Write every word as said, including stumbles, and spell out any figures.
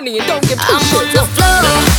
money and don't give two I'm on shits. the floor.